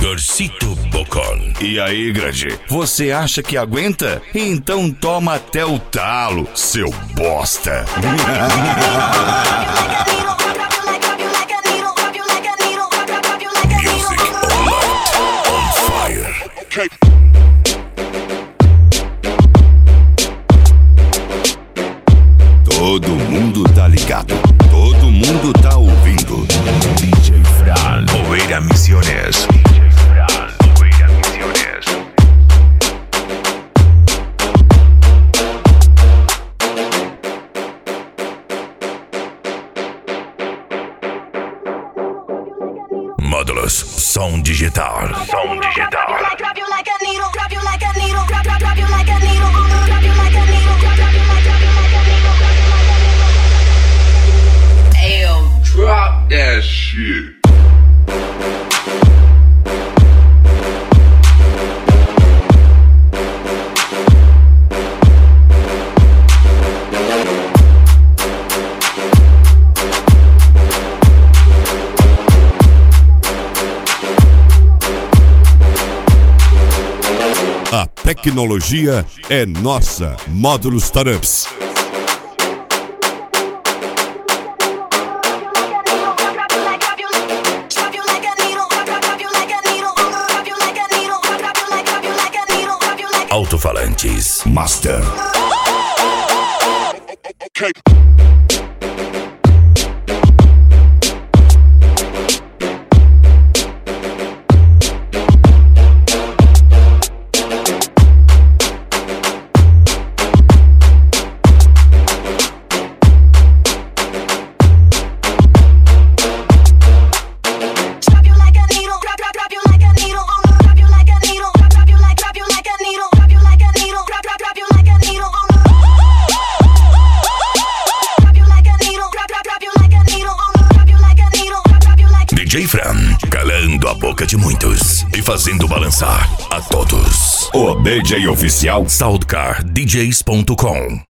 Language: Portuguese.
Igorcito Bocon. E aí, grande? Você acha que aguenta? Então toma até o talo, seu bosta. Music on light, on fire. Okay. Todo mundo tá ligado, todo mundo tá ouvindo. DJ Fran, Oveira Misiones. DJ Fran, Oveira Misiones. Módulos som digital. Som digital. Drop that shit. A tecnologia é nossa. Módulos Startups. Alto-falantes Master. Okay. DJ Fran, calando a boca de muitos e fazendo balançar a todos. O DJ oficial SoundcarDJs.com